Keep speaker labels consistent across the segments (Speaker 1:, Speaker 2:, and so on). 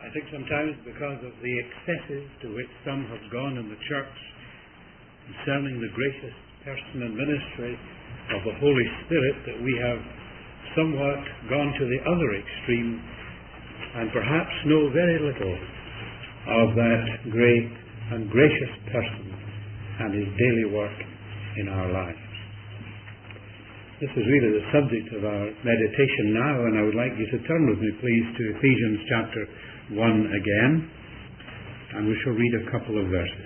Speaker 1: I think sometimes because of the excesses to which some have gone in the church concerning the gracious person and ministry of the Holy Spirit, that we have somewhat gone to the other extreme and perhaps know very little of that great and gracious person and his daily work in our lives. This is really the subject of our meditation now, and I would like you to turn with me, please, to Ephesians chapter 1 again, and we shall read a couple of verses.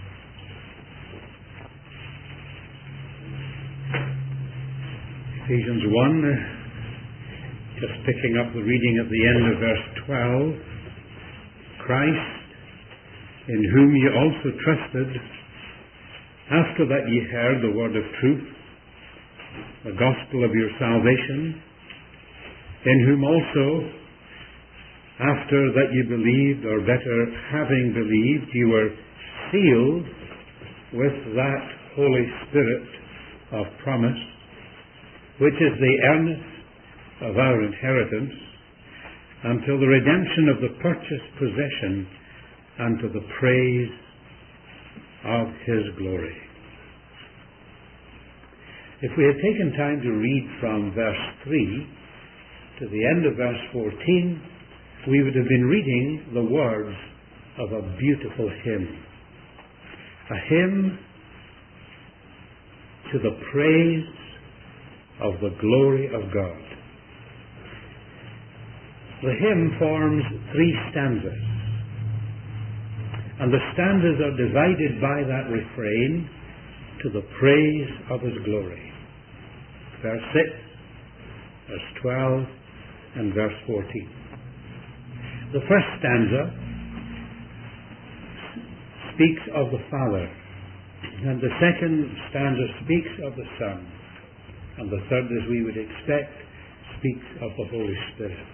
Speaker 1: Ephesians 1, just picking up the reading at the end of verse 12. Christ, in whom ye also trusted, after that ye heard the word of truth, the gospel of your salvation, in whom also, after that ye believed, or better, having believed, ye were sealed with that Holy Spirit of promise, which is the earnest of our inheritance, until the redemption of the purchased possession, unto the praise of his glory. If we had taken time to read from verse 3 to the end of verse 14, we would have been reading the words of a beautiful hymn. A hymn to the praise of the glory of God. The hymn forms 3 stanzas, and the stanzas are divided by that refrain, to the praise of his glory. Verse 6, verse 12, and verse 14. The first stanza speaks of the Father, and the second stanza speaks of the Son, and the third, as we would expect, speaks of the Holy Spirit.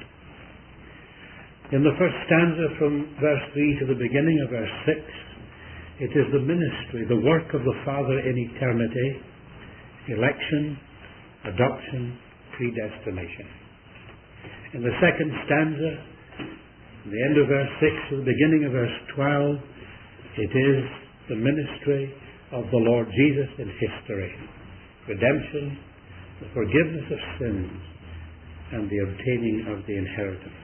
Speaker 1: In the first stanza, from verse 3 to the beginning of verse 6, it is the ministry, the work of the Father in eternity, election, adoption, predestination. In the second stanza, the end of verse 6 to the beginning of verse 12, it is the ministry of the Lord Jesus in history, redemption, the forgiveness of sins, and the obtaining of the inheritance.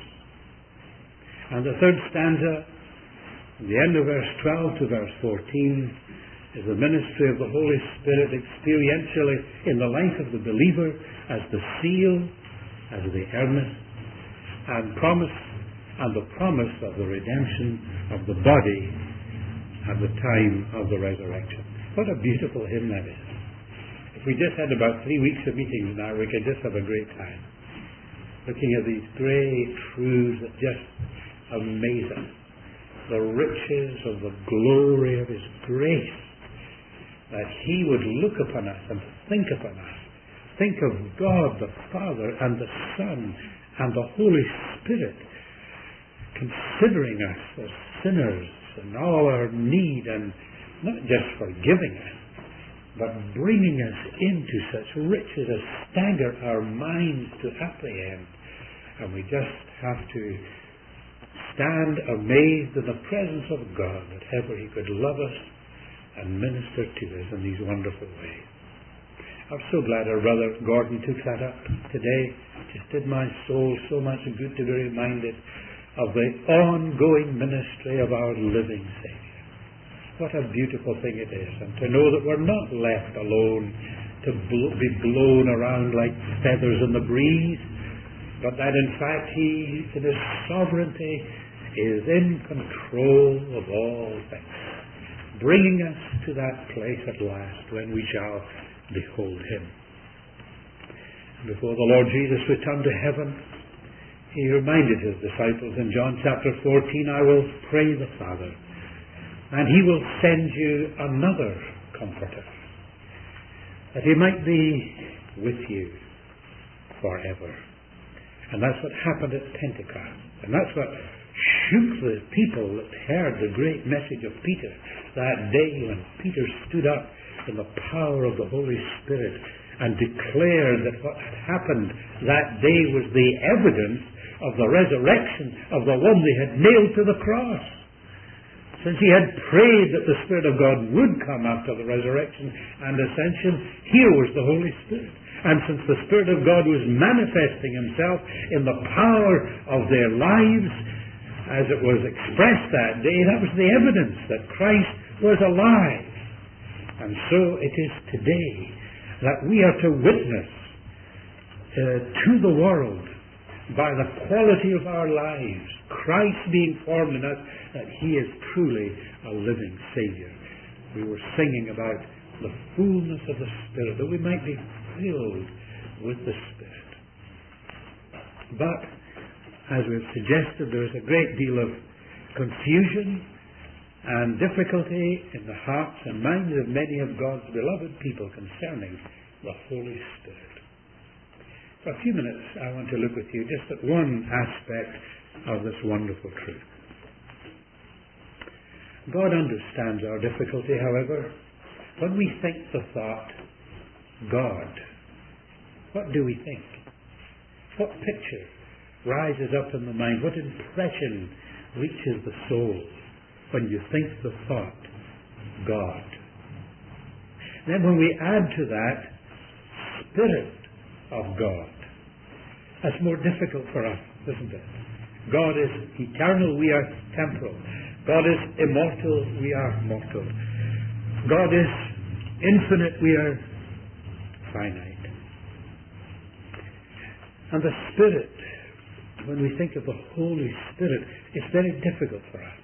Speaker 1: And the third stanza, the end of verse 12 to verse 14, is the ministry of the Holy Spirit experientially in the life of the believer as the seal, as the earnest, and promise, and the promise of the redemption of the body at the time of the resurrection. What a beautiful hymn that is. If we just had about 3 weeks of meetings now, we could just have a great time, looking at these great truths that just amaze us. The riches of the glory of his grace, that he would look upon us and think upon us. Think of God the Father and the Son and the Holy Spirit considering us as sinners and all our need, and not just forgiving us, but bringing us into such riches as stagger our minds to apprehend. And we just have to stand amazed in the presence of God that ever he could love us and minister to us in these wonderful ways. I'm so glad our brother Gordon took that up today. It just did my soul so much good to be reminded of the ongoing ministry of our living Savior. What a beautiful thing it is, and to know that we're not left alone to be blown around like feathers in the breeze, but that in fact he, in his sovereignty, is in control of all things, bringing us to that place at last when we shall behold him. And before the Lord Jesus returned to heaven, he reminded his disciples in John chapter 14, I will pray the Father, and he will send you another Comforter, that he might be with you forever. And that's what happened at Pentecost. And that's what shook the people that heard the great message of Peter that day when Peter stood up in the power of the Holy Spirit and declared that what had happened that day was the evidence of the resurrection of the one they had nailed to the cross. Since he had prayed that the Spirit of God would come after the resurrection and ascension, here was the Holy Spirit. And since the Spirit of God was manifesting himself in the power of their lives, as it was expressed that day, that was the evidence that Christ was alive. And so it is today that we are to witness to the world by the quality of our lives, Christ being formed in us, that he is truly a living Savior. We were singing about the fullness of the Spirit, that we might be filled with the Spirit. But, as we've suggested, there is a great deal of confusion and difficulty in the hearts and minds of many of God's beloved people concerning the Holy Spirit. For a few minutes, I want to look with you just at one aspect of this wonderful truth. God understands our difficulty, however. When we think the thought, God, what do we think? What picture rises up in the mind? What impression reaches the soul when you think the thought, God? Then when we add to that, Spirit of God, that's more difficult for us, isn't it? God is eternal, we are temporal. God is immortal, we are mortal. God is infinite, we are finite. And the Spirit, when we think of the Holy Spirit, it's very difficult for us.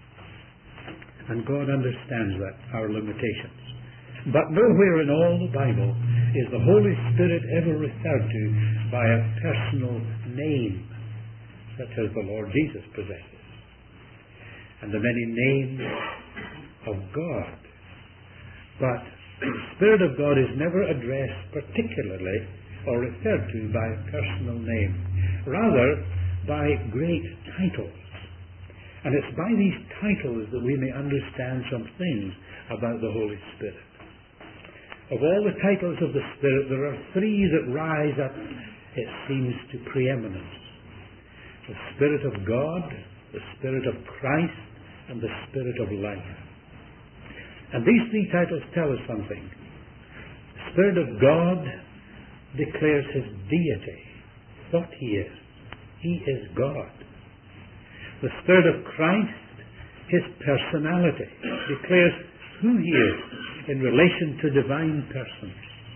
Speaker 1: And God understands that, our limitations. But nowhere in all the Bible is the Holy Spirit ever referred to by a personal name, such as the Lord Jesus possesses, and the many names of God. But the Spirit of God is never addressed particularly or referred to by a personal name, rather by great titles. And it's by these titles that we may understand some things about the Holy Spirit. Of all the titles of the Spirit, there are three that rise up, it seems, to preeminence. The Spirit of God, the Spirit of Christ, and the Spirit of life. And these three titles tell us something. The Spirit of God declares his deity, what he is. He is God. The Spirit of Christ, his personality, declares who he is in relation to divine persons.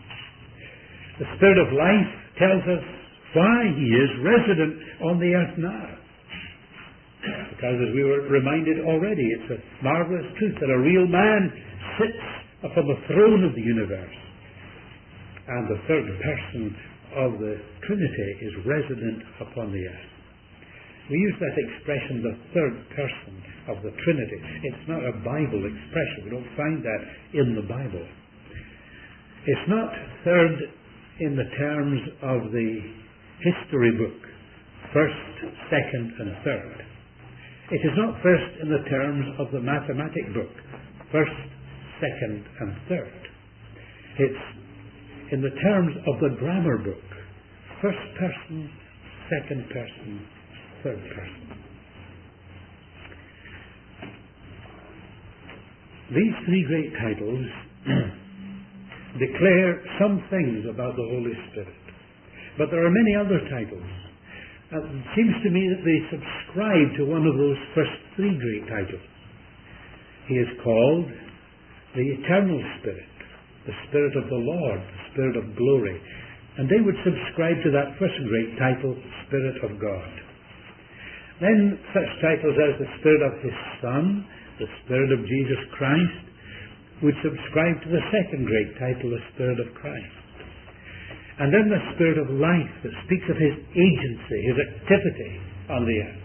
Speaker 1: The Spirit of life tells us why he is resident on the earth now. Because, as we were reminded already, it's a marvelous truth that a real man sits upon the throne of the universe. And the third person of the Trinity is resident upon the earth. We use that expression, the third person of the Trinity. It's not a Bible expression. We don't find that in the Bible. It's not third in the terms of the history book, first, second, and third. It is not first in the terms of the mathematic book, first, second, and third. It's in the terms of the grammar book, first person, second person, third person. These three great titles declare some things about the Holy Spirit. But there are many other titles. It seems to me that they subscribe to one of those first three great titles. He is called the Eternal Spirit, the Spirit of the Lord, the Spirit of glory. And they would subscribe to that first great title, Spirit of God. Then such titles as the Spirit of his Son, the Spirit of Jesus Christ, would subscribe to the second great title, the Spirit of Christ. And then the Spirit of life that speaks of his agency, his activity on the earth.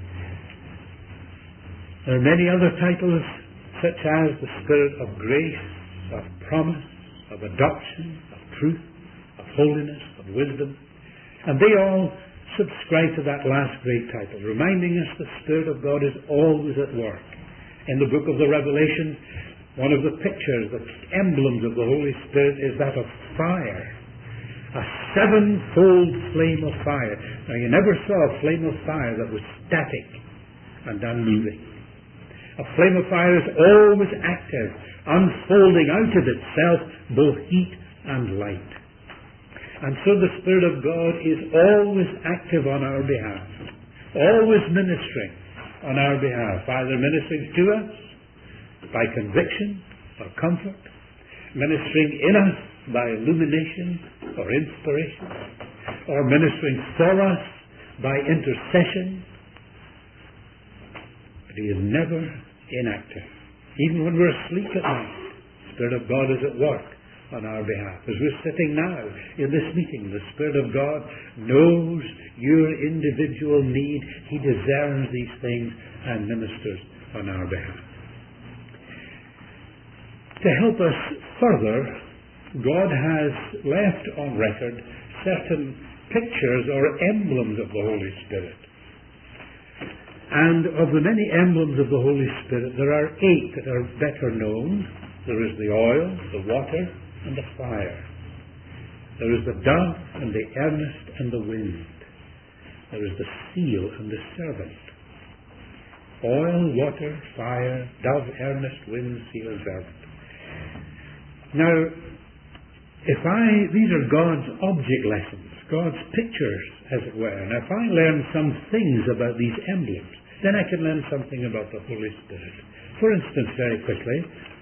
Speaker 1: There are many other titles, such as the Spirit of grace, of promise, of adoption, of truth, of holiness, of wisdom. And they all subscribe to that last great title, reminding us the Spirit of God is always at work. In the book of the Revelation, one of the pictures, the emblems of the Holy Spirit is that of fire, a sevenfold flame of fire. Now, you never saw a flame of fire that was static and unmoving. A flame of fire is always active, unfolding out of itself both heat and light. And so the Spirit of God is always active on our behalf, always ministering on our behalf, either ministering to us by conviction or comfort, ministering in us by illumination or inspiration, or ministering for us by intercession. But He is never inactive. Even when we're asleep at night, the Spirit of God is at work on our behalf. As we're sitting now in this meeting, the Spirit of God knows your individual need. He discerns these things and ministers on our behalf. To help us further, God has left on record certain pictures or emblems of the Holy Spirit. And of the many emblems of the Holy Spirit, there are 8 that are better known. There is the oil, the water, and the fire. There is the dove and the earnest and the wind. There is the seal and the servant. Oil, water, fire, dove, earnest, wind, seal, and servant. Now, these are God's object lessons, God's pictures, as it were. And if I learn some things about these emblems, then I can learn something about the Holy Spirit. For instance, very quickly,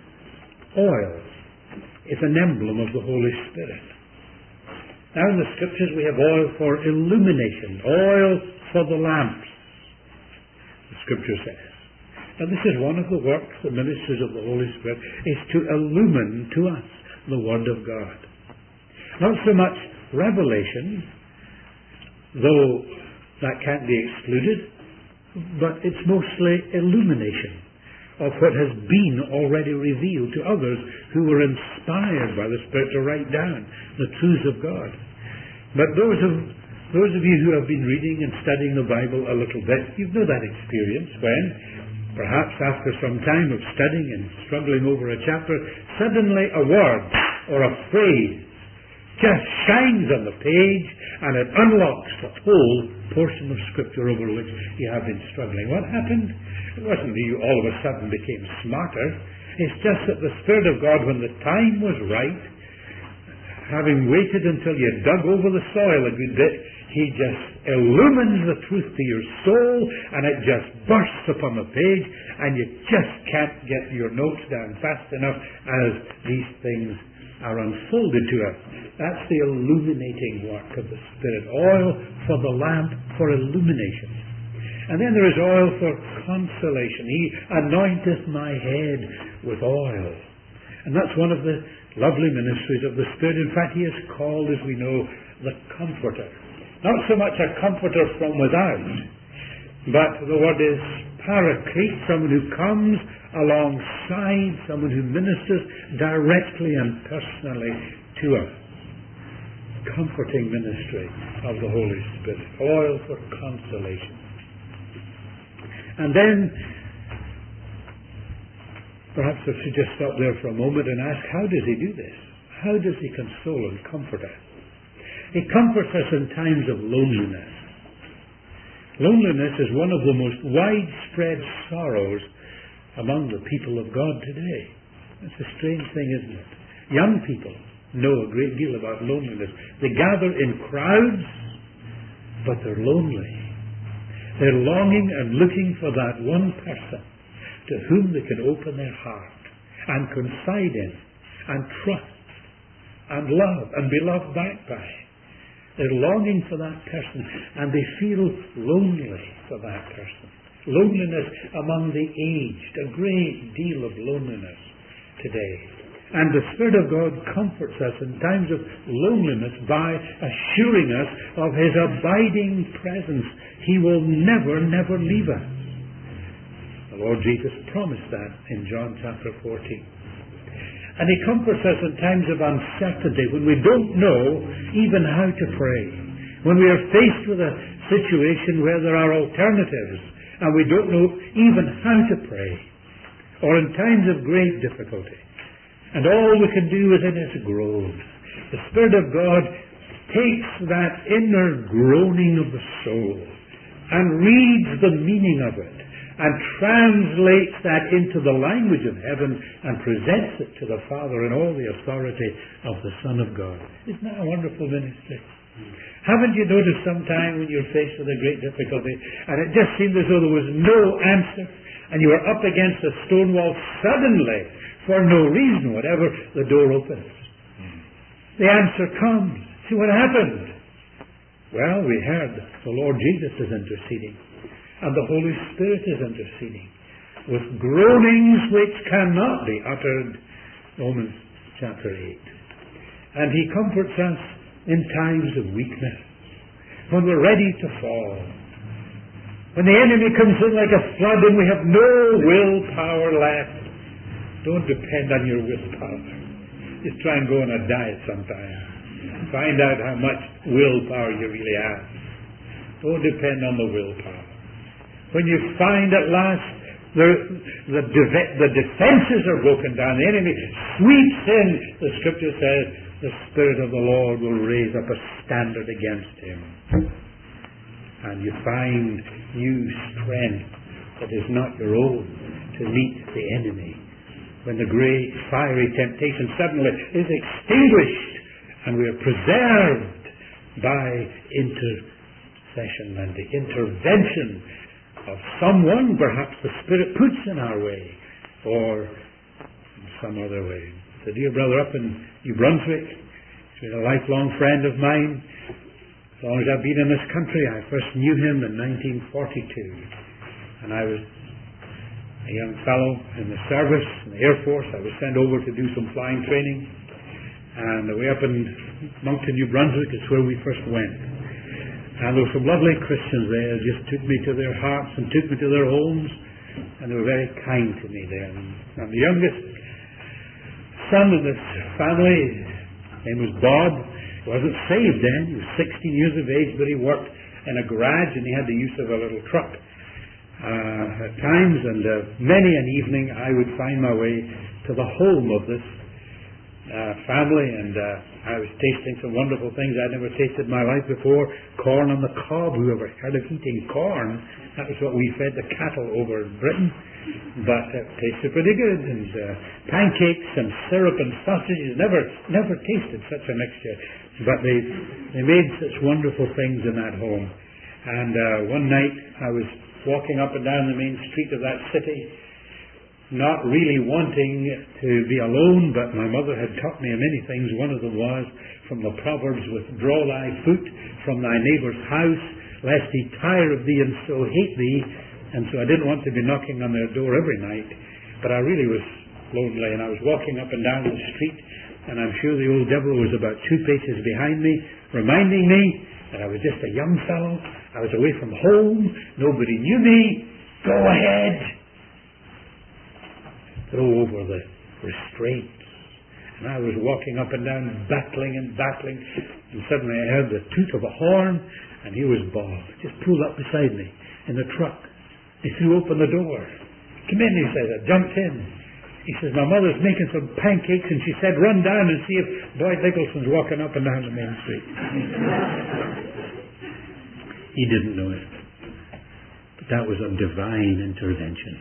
Speaker 1: oil is an emblem of the Holy Spirit. Now in the Scriptures we have oil for illumination, oil for the lamps, the Scripture says. And this is one of the works, the ministries of the Holy Spirit, is to illumine to us the Word of God. Not so much revelation, though that can't be excluded, but it's mostly illumination of what has been already revealed to others who were inspired by the Spirit to write down the truths of God. But those of you who have been reading and studying the Bible a little bit, you know that experience when, perhaps after some time of studying and struggling over a chapter, suddenly a word or a phrase just shines on the page and it unlocks the whole portion of Scripture over which you have been struggling. What happened? It wasn't that you all of a sudden became smarter. It's just that the Spirit of God, when the time was right, having waited until you dug over the soil a good bit, He just illumines the truth to your soul and it just bursts upon the page and you just can't get your notes down fast enough as these things are unfolded to us. That's the illuminating work of the Spirit. Oil for the lamp for illumination. And then there is oil for consolation. He anointeth my head with oil. And that's one of the lovely ministries of the Spirit. In fact, He is called, as we know, the Comforter. Not so much a comforter from without, but the word is paraclete, someone who comes alongside, someone who ministers directly and personally to us. Comforting ministry of the Holy Spirit. Oil for consolation. And then, perhaps I should just stop there for a moment and ask, how does He do this? How does He console and comfort us? He comforts us in times of loneliness. Loneliness is one of the most widespread sorrows among the people of God today. It's a strange thing, isn't it? Young people know a great deal about loneliness. They gather in crowds, but they're lonely. They're longing and looking for that one person to whom they can open their heart and confide in and trust and love and be loved back by. They're longing for that person and they feel lonely for that person. Loneliness among the aged, a great deal of loneliness today. And the Spirit of God comforts us in times of loneliness by assuring us of His abiding presence. He will never, never leave us. The Lord Jesus promised that in John chapter 14. And He comforts us in times of uncertainty, when we don't know even how to pray. When we are faced with a situation where there are alternatives and we don't know even how to pray. Or in times of great difficulty. And all we can do is in His groan. The Spirit of God takes that inner groaning of the soul and reads the meaning of it and translates that into the language of heaven and presents it to the Father in all the authority of the Son of God. Isn't that a wonderful ministry? Haven't you noticed sometime when you're faced with a great difficulty and it just seemed as though there was no answer and you were up against a stone wall, suddenly, for no reason whatever, the door opens. The answer comes. See what happened? Well, we heard the Lord Jesus is interceding and the Holy Spirit is interceding with groanings which cannot be uttered. Romans chapter 8. And He comforts us in times of weakness, when we're ready to fall, when the enemy comes in like a flood and we have no willpower left. Don't depend on your willpower. Just try and go on a diet sometime. Find out how much willpower you really have. Don't depend on the willpower. When you find at last the defenses are broken down, the enemy sweeps in, the Scripture says, the Spirit of the Lord will raise up a standard against him. And you find new strength that is not your own to meet the enemy. When the great fiery temptation suddenly is extinguished and we are preserved by intercession and the intervention of someone perhaps the Spirit puts in our way or in some other way. The dear brother up in New Brunswick, he's been a lifelong friend of mine. As long as I've been in this country, I first knew him in 1942. And I was a young fellow in the service, in the Air Force. I was sent over to do some flying training. And way up in Moncton, New Brunswick is where we first went. And there were some lovely Christians there, just took me to their hearts and took me to their homes. And they were very kind to me there. And the youngest son of this family, his name was Bob. He wasn't saved then. He was 16 years of age, but he worked in a garage and he had the use of a little truck at times. And many an evening I would find my way to the home of this family, and I was tasting some wonderful things I'd never tasted in my life before. Corn on the cob. Whoever heard of eating corn? That was what we fed the cattle over in Britain. But it tasted pretty good. And pancakes and syrup and sausages. Never tasted such a mixture. But they made such wonderful things in that home. And one night I was walking up and down the main street of that city, not really wanting to be alone, but my mother had taught me many things. One of them was from the Proverbs, withdraw thy foot from thy neighbour's house, lest he tire of thee and so hate thee. And so I didn't want to be knocking on their door every night, but I really was lonely, and I was walking up and down the street, and I'm sure the old devil was about 2 paces behind me, reminding me that I was just a young fellow, I was away from home, nobody knew me, go ahead. Throw over the restraints. And I was walking up and down, battling, and suddenly I heard the toot of a horn, and here was Bob, just pulled up beside me in the truck. He threw open the door. Come in, he said. I jumped in. He says, my mother's making some pancakes, and she said, run down and see if Boyd Nicholson's walking up and down the main street. He didn't know it. But that was a divine intervention.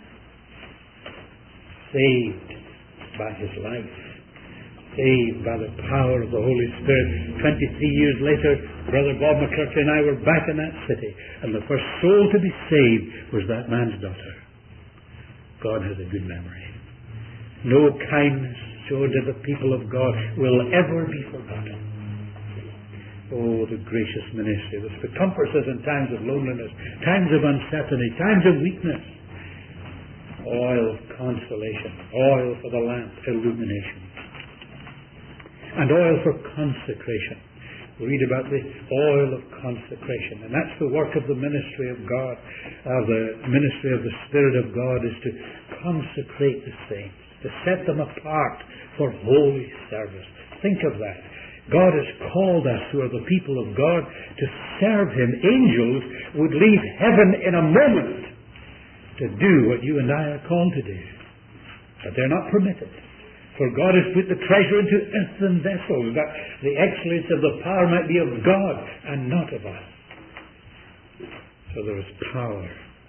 Speaker 1: Saved by his life. Saved by the power of the Holy Spirit. 23 years later, Brother Bob McClurky and I were back in that city, and the first soul to be saved was that man's daughter. God has a good memory. No kindness showed to the people of God will ever be forgotten. Oh, the gracious ministry which comforts us in times of loneliness, times of uncertainty, times of weakness. Oil of consolation, oil for the lamp, illumination, and oil for consecration. We read about the oil of consecration, and that's the work of the ministry of God. The ministry of the Spirit of God is to consecrate the saints, to set them apart for holy service. Think of that. God has called us, who are the people of God, to serve Him. Angels would leave heaven in a moment to do what you and I are called to do. But they're not permitted. For For God has put the treasure into earthen vessels, that the excellence of the power might be of God and not of us. So there is power.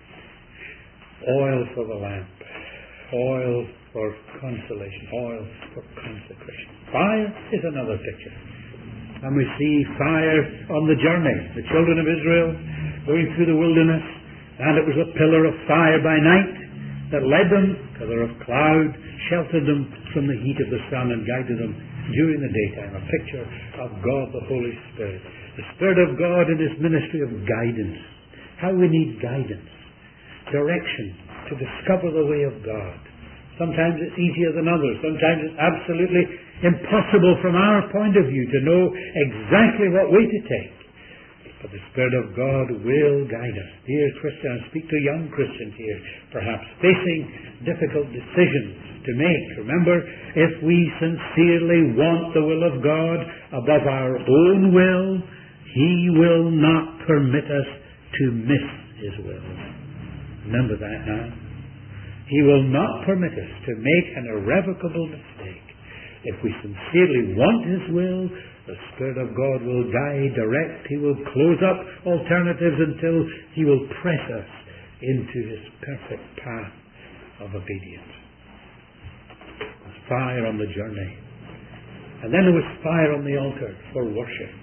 Speaker 1: Oil for the lamp. Oil for consolation. Oil for consecration. Fire is another picture. And we see fire on the journey. The children of Israel going through the wilderness, and it was a pillar of fire by night that led them, pillar of cloud, sheltered them from the heat of the sun and guided them during the daytime. A picture of God the Holy Spirit. The Spirit of God in His ministry of guidance. How we need guidance. Direction to discover the way of God. Sometimes it's easier than others. Sometimes it's absolutely impossible from our point of view to know exactly what way to take. But the Spirit of God will guide us. Dear Christian, I speak to young Christians here, perhaps facing difficult decisions to make. Remember, if we sincerely want the will of God above our own will, He will not permit us to miss His will. Remember that now. He will not permit us to make an irrevocable mistake. If we sincerely want His will, the Spirit of God will guide, direct. He will close up alternatives until He will press us into His perfect path of obedience. There was fire on the journey. And then there was fire on the altar for worship.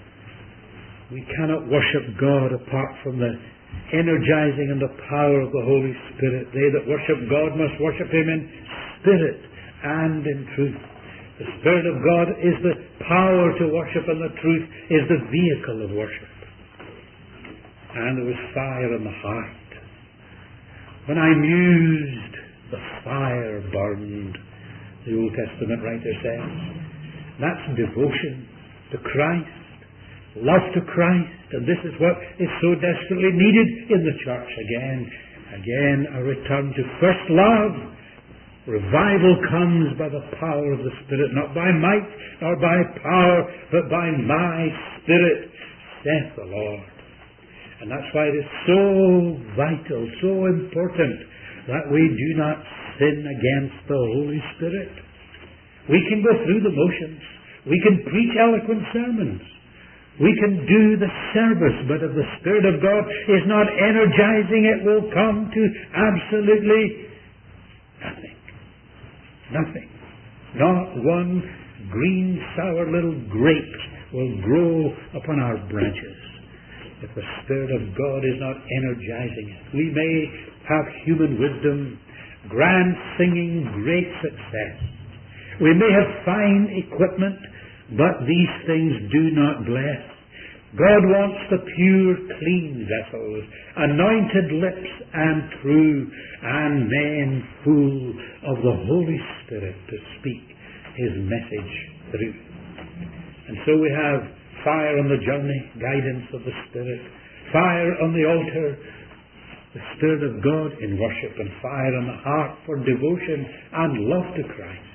Speaker 1: We cannot worship God apart from the energizing and the power of the Holy Spirit. They that worship God must worship Him in spirit and in truth. The Spirit of God is the power to worship, and the truth is the vehicle of worship. And there was fire in the heart. When I mused, the fire burned, the Old Testament writer says. That's devotion to Christ, love to Christ, and this is what is so desperately needed in the church. Again, a return to first love. Revival comes by the power of the Spirit, not by might nor by power, but by my Spirit, saith the Lord. And that's why it is so vital, so important, that we do not sin against the Holy Spirit. We can go through the motions. We can preach eloquent sermons. We can do the service, but if the Spirit of God is not energizing, it will come to absolutely nothing. Nothing. Not one green, sour little grape will grow upon our branches if the Spirit of God is not energizing it. We may have human wisdom, grand singing, great success. We may have fine equipment, but these things do not bless. God wants the pure, clean vessels, anointed lips and true, and men full of the Holy Spirit to speak His message through. And so we have fire on the journey, guidance of the Spirit, fire on the altar, the Spirit of God in worship, and fire on the heart for devotion and love to Christ.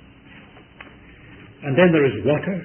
Speaker 1: And then there is water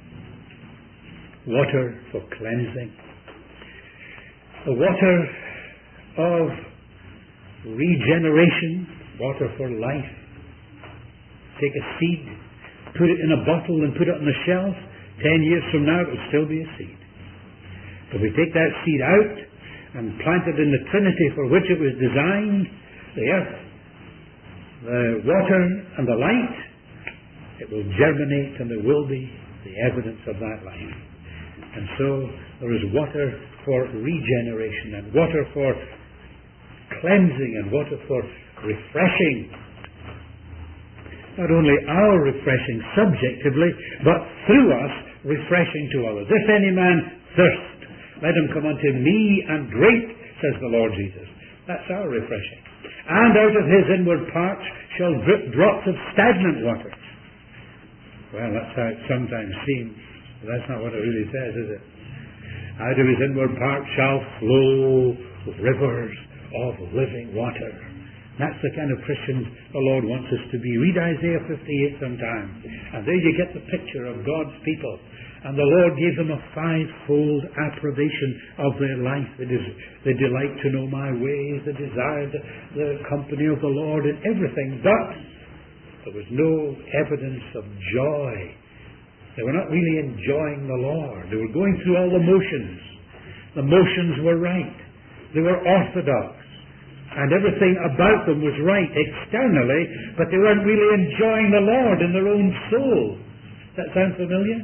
Speaker 1: for cleansing, the water of regeneration, water for life. Take a seed, put it in a bottle and put it on the shelf. 10 years from now it will still be a seed. If we take that seed out and plant it in the Trinity for which it was designed, the earth, the water and the light, it will germinate and there will be the evidence of that life. And so there is water for regeneration and water for cleansing and water for refreshing. Not only our refreshing subjectively, but through us refreshing to others. If any man thirst, let him come unto me and drink, says the Lord Jesus. That's our refreshing. And out of his inward parts shall drip drops of stagnant water. Well, that's how it sometimes seems. But that's not what it really says, is it? Out of his inward parts shall flow rivers of living water. That's the kind of Christians the Lord wants us to be. Read Isaiah 58 sometime. And there you get the picture of God's people. And the Lord gave them a fivefold approbation of their life. They delight to know my ways. They desire the company of the Lord in everything. But There was no evidence of joy. They were not really enjoying the Lord. They were going through all the motions. The motions were right. They were orthodox. And everything about them was right externally, but they weren't really enjoying the Lord in their own soul. That sound familiar?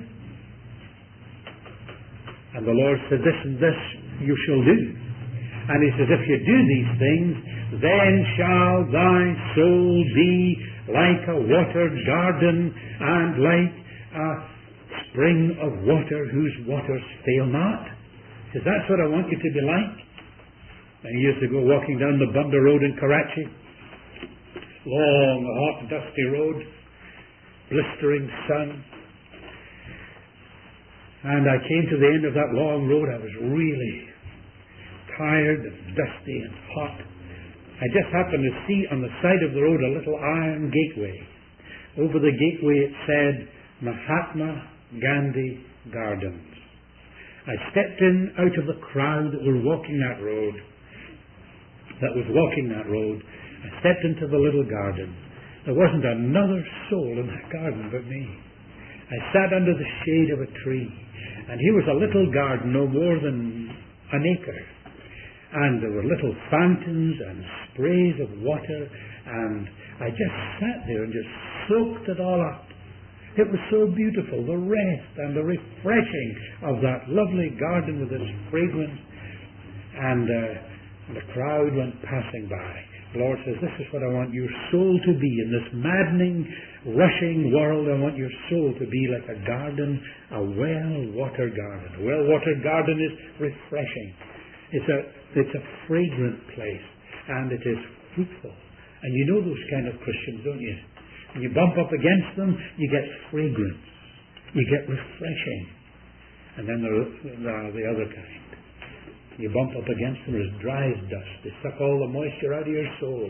Speaker 1: And the Lord said, this and this you shall do. And He says, if you do these things, then shall thy soul be like a watered garden and like a spring of water whose waters fail not. He says, that's what I want you to be like. Many years ago, walking down the Bunda Road in Karachi, long, hot, dusty road, blistering sun, and I came to the end of that long road. I was really tired and dusty and hot. I just happened to see on the side of the road a little iron gateway. Over the gateway it said, Mahatma Gandhi Gardens. I stepped in out of the crowd that were walking that road. I stepped into the little garden. There wasn't another soul in that garden but me. I sat under the shade of a tree, and here was a little garden no more than an acre. And there were little fountains and sprays of water, and I just sat there and just soaked it all up. It was so beautiful, the rest and the refreshing of that lovely garden with its fragrance. And the crowd went passing by. The Lord says, this is what I want your soul to be in this maddening, rushing world. I want your soul to be like a garden, a well-watered garden. A well-watered garden is refreshing. It's a fragrant place, and it is fruitful. And you know those kind of Christians, don't you? When you bump up against them, you get fragrance. You get refreshing. And then there are the other kind. You bump up against them, it's dry as dust. They suck all the moisture out of your soul.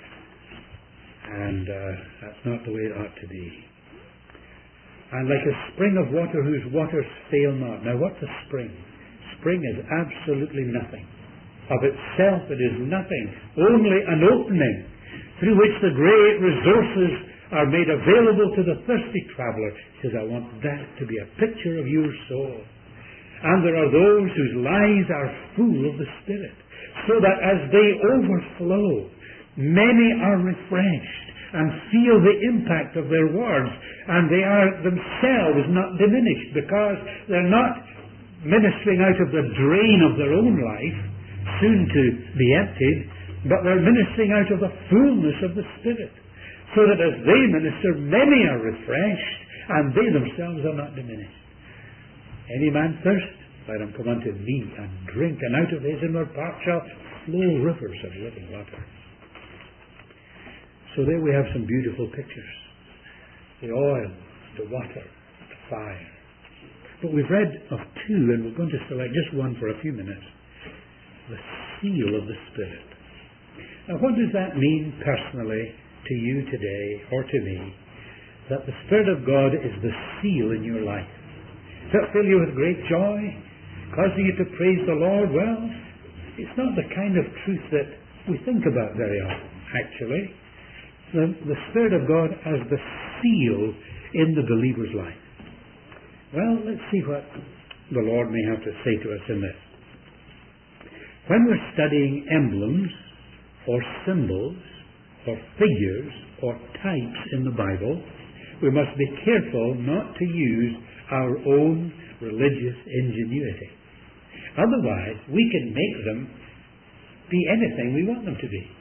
Speaker 1: And that's not the way it ought to be. And like a spring of water whose waters fail not. Now what's a spring? Spring is absolutely nothing. Of itself it is nothing. Only an opening through which the great resources are made available to the thirsty traveller. He says, I want that to be a picture of your soul. And there are those whose lives are full of the Spirit, so that as they overflow, many are refreshed and feel the impact of their words, and they are themselves not diminished, because they're not ministering out of the drain of their own life, soon to be emptied, but they're ministering out of the fullness of the Spirit, so that as they minister, many are refreshed, and they themselves are not diminished. Any man thirst, let him come unto me and drink, and out of his inward part shall flow rivers of living water. So there we have some beautiful pictures. The oil, the water, the fire. But we've read of two, and we're going to select just one for a few minutes. The seal of the Spirit. Now what does that mean personally to you today, or to me, that the Spirit of God is the seal in your life? Does that fill you with great joy? Causing you to praise the Lord? Well, it's not the kind of truth that we think about very often, actually. The Spirit of God as the seal in the believer's life. Well, let's see what the Lord may have to say to us in this. When we're studying emblems, or symbols, or figures, or types in the Bible, we must be careful not to use our own religious ingenuity. Otherwise, we can make them be anything we want them to be.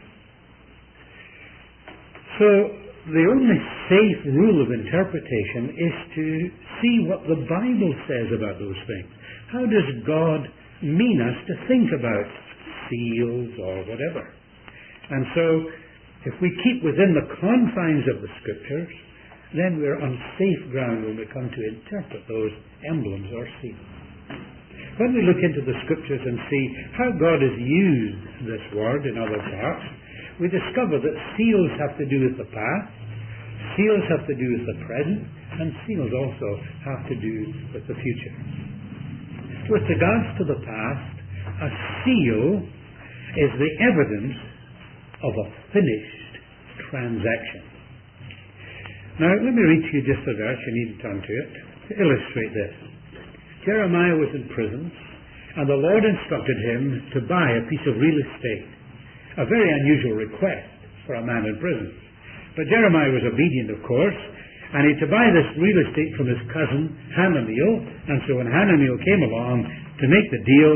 Speaker 1: So, the only safe rule of interpretation is to see what the Bible says about those things. How does God mean us to think about seals or whatever? And so, if we keep within the confines of the Scriptures, then we're on safe ground when we come to interpret those emblems or seals. When we look into the Scriptures and see how God has used this word in other parts, we discover that seals have to do with the past, seals have to do with the present, and seals also have to do with the future. With regards to the past, a seal is the evidence of a finished transaction. Now, let me read to you just a verse. You needn't turn to it to illustrate this. Jeremiah was in prison, and the Lord instructed him to buy a piece of real estate. A very unusual request for a man in prison. But Jeremiah was obedient, of course, and he had to buy this real estate from his cousin Hananiel. And so when Hananiel came along to make the deal,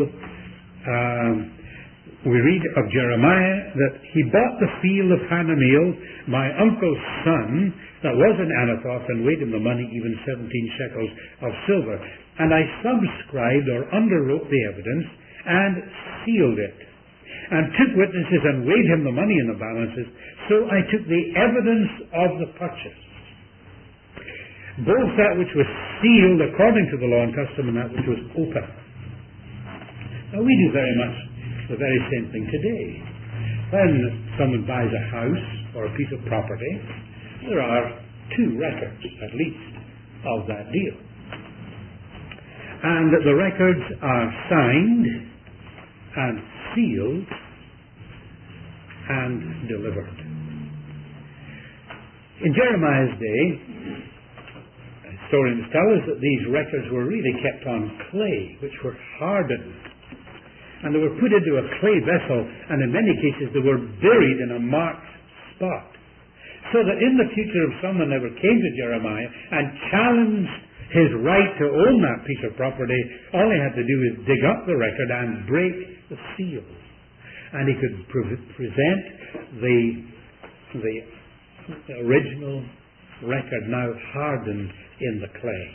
Speaker 1: we read of Jeremiah that he bought the field of Hananiel, my uncle's son, that was in Anathoth, and weighed him the money, even 17 shekels of silver. And I subscribed or underwrote the evidence and sealed it, and took witnesses and weighed him the money in the balances. So I took the evidence of the purchase, both that which was sealed according to the law and custom and that which was open. Now we do very much the very same thing today. When someone buys a house or a piece of property, there are 2 records, at least, of that deal. And the records are signed and sealed and delivered. In Jeremiah's day, historians tell us that these records were really kept on clay, which were hardened. And they were put into a clay vessel, and in many cases they were buried in a marked spot. So that in the future, if someone ever came to Jeremiah and challenged his right to own that piece of property, all he had to do is dig up the record and break the seal. And he could present the original record, now hardened in the clay.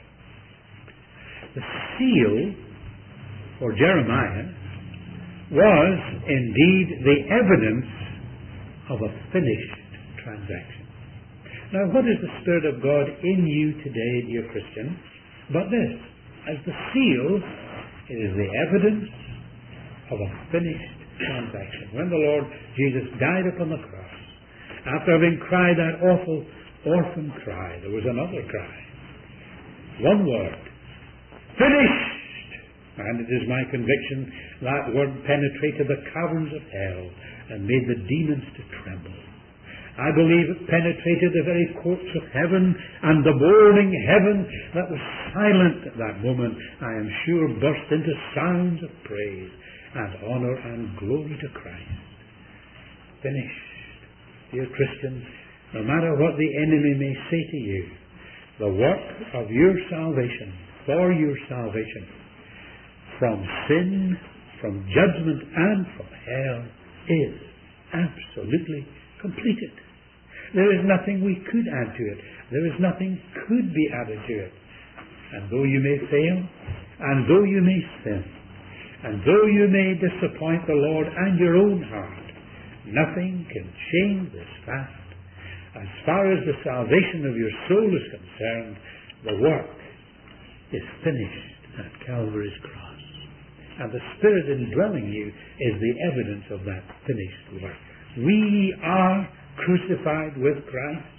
Speaker 1: The seal for Jeremiah was indeed the evidence of a finished transaction. Now, what is the Spirit of God in you today, dear Christian, but this? As the seal, it is the evidence of a finished transaction. When the Lord Jesus died upon the cross, after having cried that awful orphan cry, there was another cry. One word. Finished! And it is my conviction that word penetrated the caverns of hell and made the demons to tremble. I believe it penetrated the very courts of heaven, and the mourning heaven that was silent at that moment, I am sure, burst into sounds of praise and honor and glory to Christ. Finished. Dear Christians, no matter what the enemy may say to you, the work of your salvation, for your salvation, from sin, from judgment, and from hell, is absolutely completed. There is nothing we could add to it. There is nothing could be added to it. And though you may fail, and though you may sin, and though you may disappoint the Lord and your own heart, nothing can change this fact. As far as the salvation of your soul is concerned, the work is finished at Calvary's cross. And the Spirit indwelling you is the evidence of that finished work. We are crucified with Christ.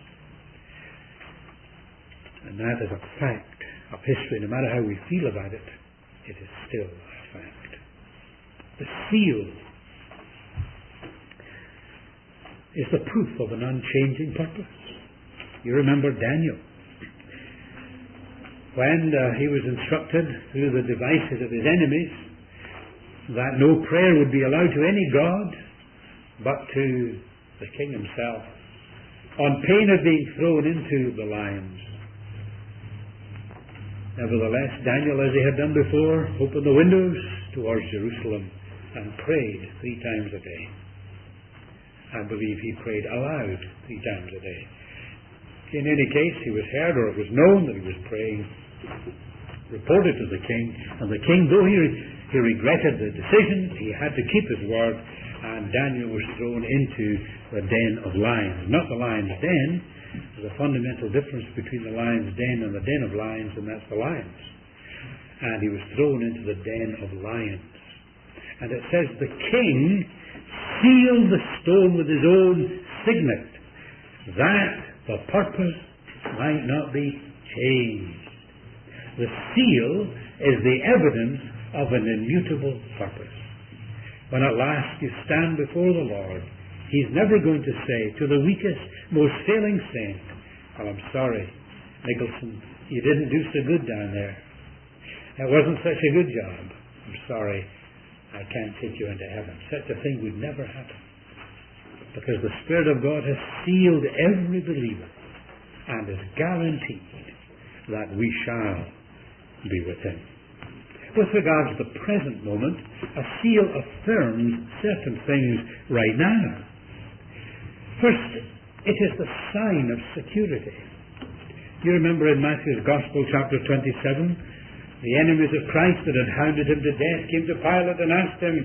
Speaker 1: And that is a fact of history. No matter how we feel about it, it is still a fact. The seal is the proof of an unchanging purpose. You remember Daniel. When he was instructed through the devices of his enemies that no prayer would be allowed to any god but to the king himself, on pain of being thrown into the lions. Nevertheless, Daniel, as he had done before, opened the windows towards Jerusalem and prayed 3 times a day. I believe he prayed aloud 3 times a day. In any case, he was heard, or it was known that he was praying, reported to the king, and the king, though he regretted the decision, he had to keep his word, and Daniel was thrown into the den of lions. Not the lion's den. There's a fundamental difference between the lion's den and the den of lions, and that's the lions. And he was thrown into the den of lions. And it says the king sealed the stone with his own signet, that the purpose might not be changed. The seal is the evidence of an immutable purpose. When at last you stand before the Lord, He's never going to say to the weakest, most failing saint, Well, I'm sorry, Nicholson, you didn't do so good down there. It wasn't such a good job. I'm sorry, I can't take you into heaven. Such a thing would never happen. Because the Spirit of God has sealed every believer and is guaranteed that we shall be with Him. With regard to the present moment, a seal affirms certain things right now. First, it is the sign of security. You remember in Matthew's Gospel, chapter 27, the enemies of Christ that had hounded him to death came to Pilate and asked him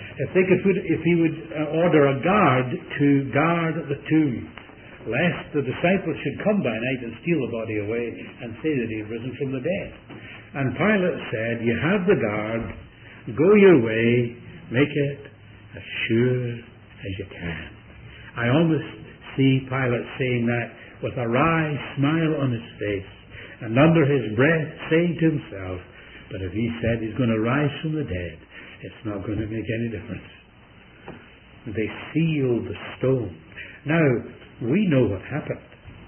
Speaker 1: if he would order a guard to guard the tomb, lest the disciples should come by night and steal the body away and say that he had risen from the dead. And Pilate said, you have the guard, go your way, make it as sure as you can. I almost see Pilate saying that with a wry smile on his face, and under his breath saying to himself, but if he said he's going to rise from the dead, it's not going to make any difference. They sealed the stone. Now, we know what happened.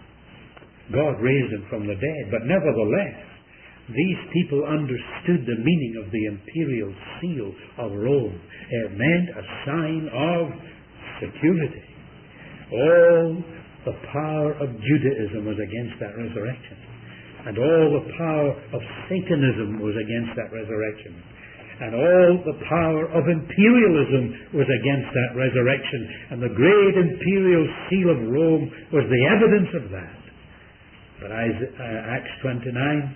Speaker 1: God raised him from the dead, but nevertheless, these people understood the meaning of the imperial seal of Rome. It meant a sign of security. All the power of Judaism was against that resurrection. And all the power of Satanism was against that resurrection. And all the power of imperialism was against that resurrection. And the great imperial seal of Rome was the evidence of that. But Acts 13,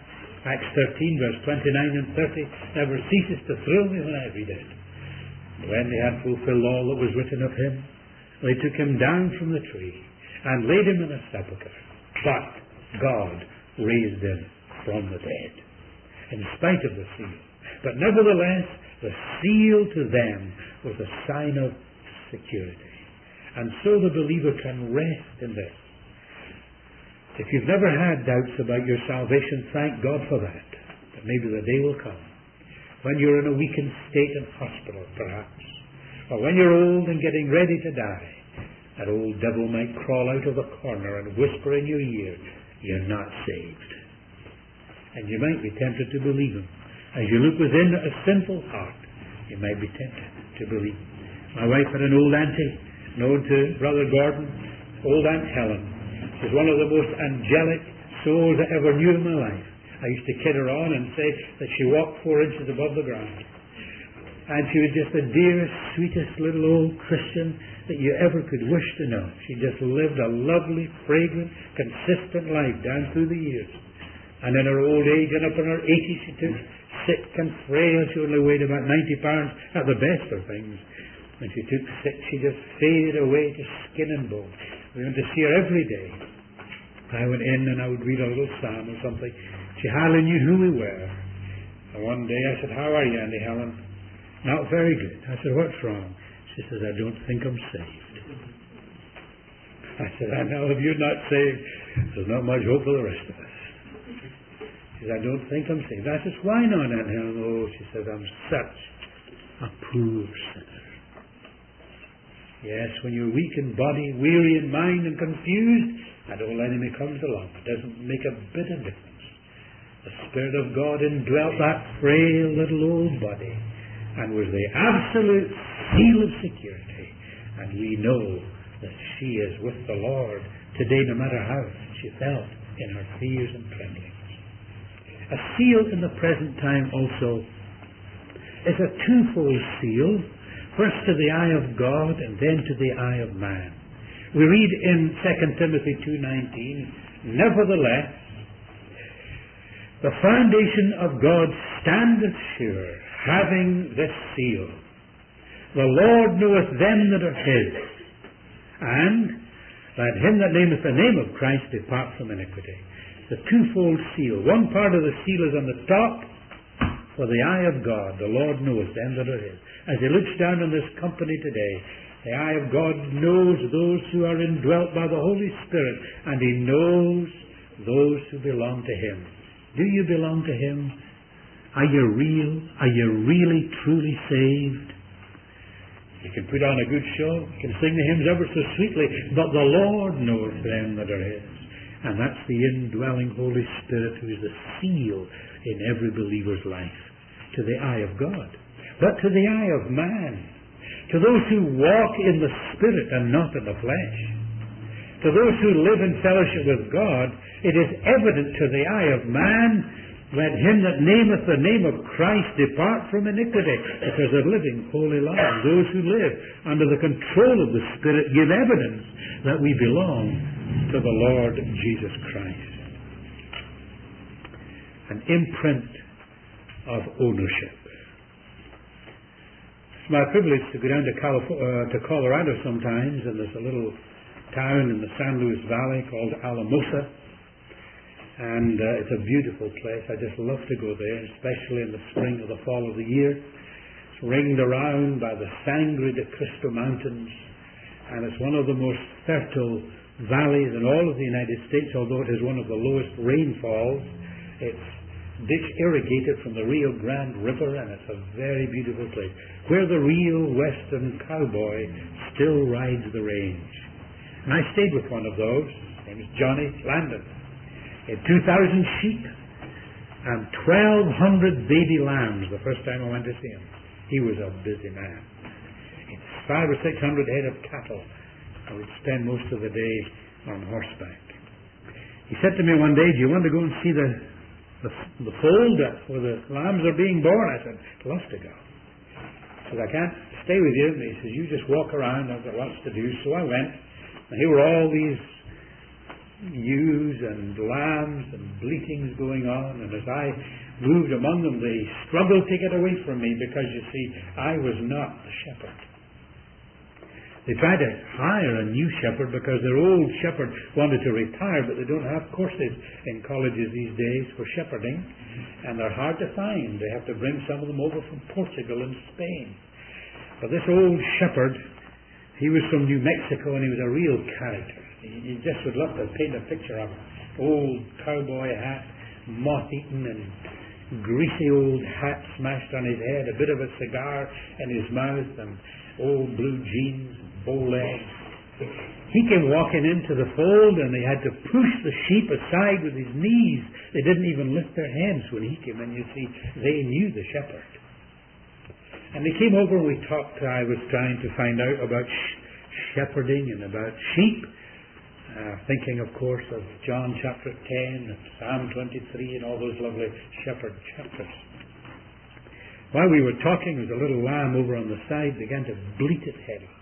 Speaker 1: verse 29 and 30, never ceases to thrill me when I read it. When they had fulfilled all that was written of him, they took him down from the tree and laid him in a sepulchre. But God raised him from the dead, in spite of the seal. But nevertheless, the seal to them was a sign of security. And so the believer can rest in this. If you've never had doubts about your salvation, thank God for that. But maybe the day will come when you're in a weakened state in hospital, perhaps, or when you're old and getting ready to die. That old devil might crawl out of the corner and whisper in your ear, you're not saved. And you might be tempted to believe him. As you look within a sinful heart, you might be tempted to believe. My wife had an old auntie, known to Brother Gordon, old Aunt Helen. She's one of the most angelic souls I ever knew in my life. I used to kid her on and say that she walked 4 inches above the ground. And she was just the dearest, sweetest little old Christian that you ever could wish to know. She just lived a lovely, fragrant, consistent life down through the years. And in her old age, and up in her 80s, she took sick and frail. She only weighed about 90 pounds at the best of things. When she took sick, she just faded away to skin and bone. We went to see her every day. I went in and I would read a little psalm or something. She hardly knew who we were. And one day I said, how are you, Auntie Helen? Not very good. I said, what's wrong? She says, I don't think I'm saved. I said, I know if you're not saved, there's not much hope for the rest of us. She said, I don't think I'm saved. I said, why not, Aunt Helen? Oh, she said, I'm such a poor sinner. Yes, when you're weak in body, weary in mind, and confused, that old enemy comes along. It doesn't make a bit of difference. The Spirit of God indwelt that frail little old body and was the absolute seal of security. And we know that she is with the Lord today, no matter how she felt in her fears and tremblings. A seal in the present time also is a twofold seal, first to the eye of God and then to the eye of man. We read in 2 Timothy 2:19, nevertheless, the foundation of God standeth sure, having this seal. The Lord knoweth them that are his, and let him that nameth the name of Christ depart from iniquity. The twofold seal. One part of the seal is on the top, for the eye of God. The Lord knows them that are his. As he looks down on this company today, the eye of God knows those who are indwelt by the Holy Spirit, and he knows those who belong to him. Do you belong to him? Are you real? Are you really, truly saved? You can put on a good show, you can sing the hymns ever so sweetly, but the Lord knows them that are his. And that's the indwelling Holy Spirit who is the seal in every believer's life, to the eye of God. But to the eye of man, to those who walk in the Spirit and not in the flesh, to those who live in fellowship with God, it is evident to the eye of man, let him that nameth the name of Christ depart from iniquity, because they're living holy lives. Those who live under the control of the Spirit give evidence that we belong to the Lord Jesus Christ. An imprint of ownership. It's my privilege to go down to Colorado sometimes, and there's a little town in the San Luis Valley called Alamosa. And it's a beautiful place. I just love to go there, especially in the spring or the fall of the year. It's ringed around by the Sangre de Cristo Mountains, and it's one of the most fertile valleys in all of the United States, although it has one of the lowest rainfalls. It's ditch irrigated from the Rio Grande River, and it's a very beautiful place, where the real Western cowboy still rides the range. And I stayed with one of those. His name is Johnny Landon. He had 2,000 sheep and 1,200 baby lambs the first time I went to see him. He was a busy man. He had 500 or 600 head of cattle. I would spend most of the day on horseback. He said to me one day, "Do you want to go and see the fold where the lambs are being born?" I said, "I'd love to go." He said, "I can't stay with you." And he says, "You just walk around. I've got lots to do." So I went. And here were all these ewes and lambs and bleatings going on, and as I moved among them, they struggled to get away from me because, you see, I was not the shepherd. They tried to hire a new shepherd because their old shepherd wanted to retire, but they don't have courses in colleges these days for shepherding, and they're hard to find. They have to bring some of them over from Portugal and Spain. But this old shepherd, he was from New Mexico, and he was a real character. You just would love to paint a picture of him. Old cowboy hat, moth-eaten and greasy old hat smashed on his head, a bit of a cigar in his mouth, and old blue jeans, bow legs. He came walking into the fold, and they had to push the sheep aside with his knees. They didn't even lift their heads when he came in. You see, they knew the shepherd. And they came over and we talked. I was trying to find out about shepherding and about sheep. Thinking, of course, of John chapter 10 and Psalm 23 and all those lovely shepherd chapters. While we were talking, there was a little lamb over on the side began to bleat its head off.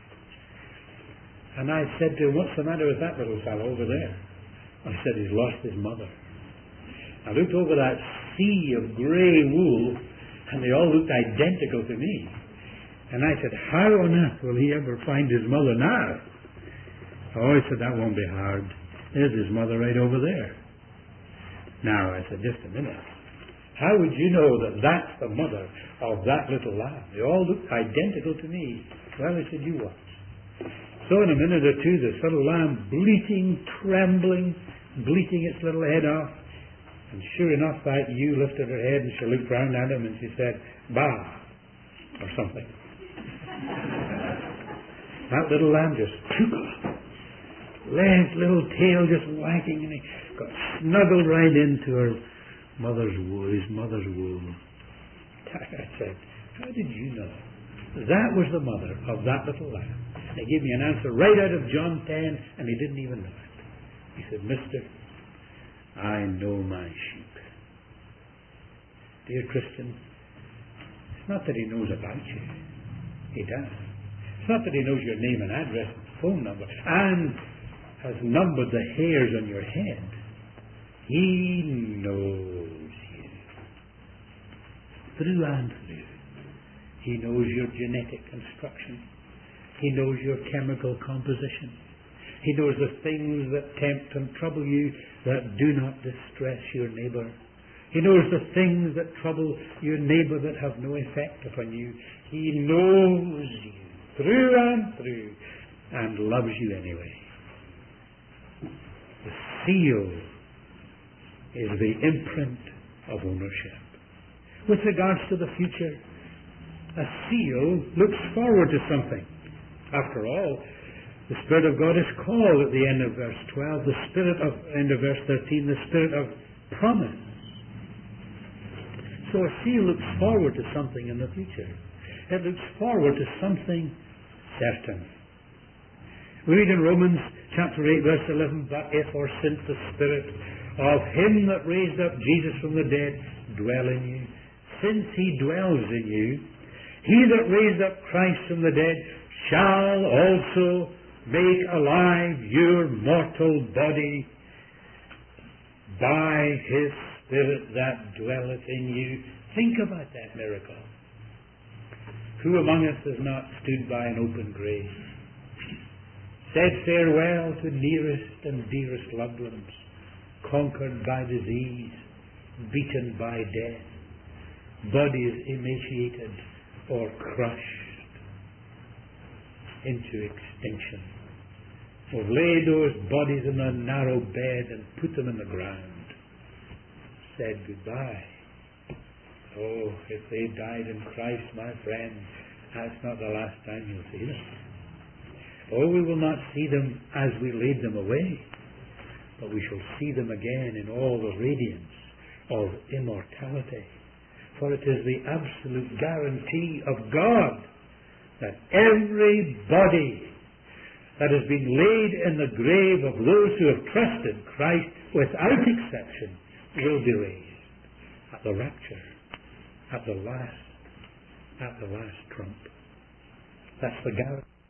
Speaker 1: And I said to him, "What's the matter with that little fellow over there?" I said, "He's lost his mother." I looked over that sea of grey wool, and they all looked identical to me. And I said, "How on earth will he ever find his mother now?" Oh, he said, "That won't be hard. There's his mother right over there." Now, I said, "Just a minute. How would you know that that's the mother of that little lamb? They all looked identical to me." Well, he said, "You watch." So in a minute or two, this little lamb bleating, trembling, bleating its little head off. And sure enough, that ewe lifted her head and she looked round at him and she said, "Bah," or something. That little lamb just took off. Legs, little tail just wagging, and he got snuggled right into her mother's wool, his mother's wool. I said, "How did you know that was the mother of that little lamb?" They gave me an answer right out of John 10, and he didn't even know it. He said, "Mister, I know my sheep." Dear Christian, it's not that he knows about you. He does. It's not that he knows your name and address and phone number and has numbered the hairs on your head. He knows you through and through. He knows your genetic construction. He knows your chemical composition. He knows the things that tempt and trouble you that do not distress your neighbour. He knows the things that trouble your neighbour that have no effect upon you. He knows you through and through and loves you anyway. The seal is the imprint of ownership. With regards to the future, a seal looks forward to something. After all, The Spirit of God is called at the end of verse 12, the Spirit of, end of verse 13, the Spirit of promise. So a seal looks forward to something in the future. It looks forward to something certain. We read in Romans chapter 8, verse 11, "But if or since the Spirit of Him that raised up Jesus from the dead dwell in you, since He dwells in you, He that raised up Christ from the dead shall also make alive your mortal body by His Spirit that dwelleth in you." Think about that miracle. Who among us has not stood by an open grave, said farewell to nearest and dearest loved ones, conquered by disease, beaten by death, bodies emaciated or crushed into extinction, or laid those bodies in a narrow bed and put them in the ground, said goodbye. Oh, if they died in Christ, my friend, that's not the last time you'll see them. Oh, we will not see them as we laid them away, but we shall see them again in all the radiance of immortality. For it is the absolute guarantee of God that every body that has been laid in the grave of those who have trusted Christ, without exception, will be raised at the rapture, at the last trump. That's the guarantee.